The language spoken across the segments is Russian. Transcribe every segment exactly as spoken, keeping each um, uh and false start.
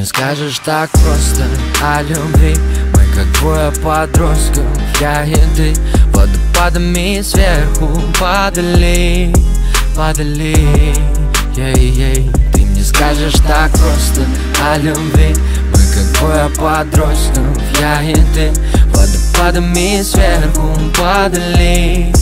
мне скажешь так просто о любви. Мы как двое подростков, я и ты, водопадами сверху падали, падали. Ей-ей. Ты мне скажешь так просто о любви. Мы как двое подростков, я и ты, водопадами сверху падали,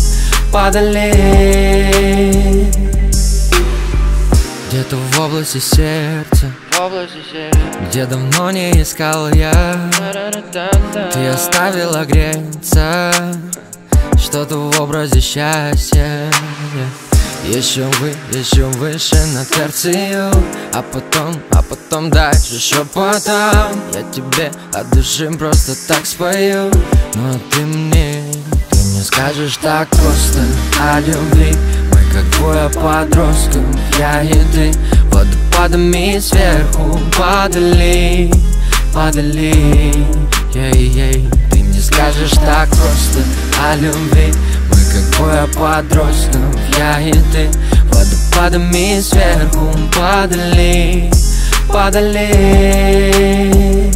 падали. Где-то в области сердца, в области сердца, где давно не искал я, ты оставила греться что-то в образе счастья. Еще вы, еще выше на терцию, а потом, а потом дальше шепотом я тебе от души просто так спою. Но ты мне, ты мне скажешь так просто о любви. Мы как двое подростков, я и ты, водопадами сверху падали, падали. Ей-ей. Ты мне скажешь так просто о любви. Мы как двое подростков, я и ты, водопадами сверху падали, падали.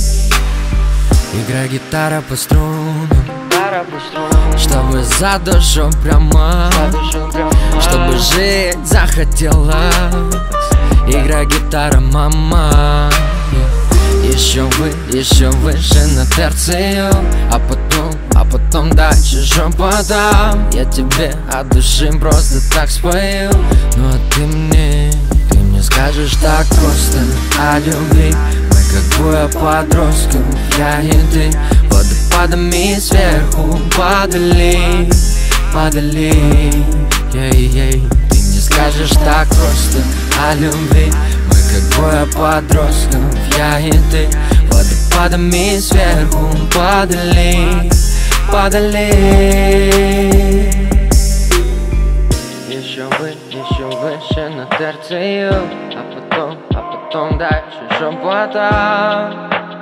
Играй гитара по струнам, чтобы за душу прямо, чтобы жить захотелось. Играй гитара, мама. Еще вы, еще выше на терцию, а потом, а потом дальше шепотом я тебе от души просто так спою. Ну а ты мне, ты мне скажешь так просто о любви. Мы как двое подростков, я и ты, водопадами сверху падали, падали. Ей-ей. Ты мне скажешь так просто о любви. Мы как двое подростков, я и ты, водопадами сверху падали, падали. Еще вы, еще выше на терцию, а потом, а потом дальше шепотом.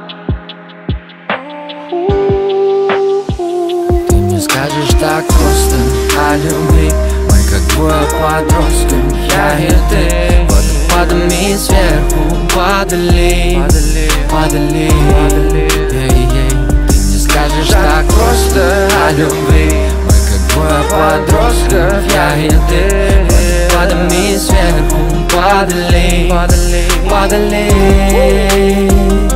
Ты мне скажешь так просто о любви. Мы как двое подростков, я и ты, водопадами сверху падали, падали, падали. Ей-ей. Ты мне скажешь так просто о любви. Мы как двое подростков, я и ты, водопадами сверху падали, падали, падали.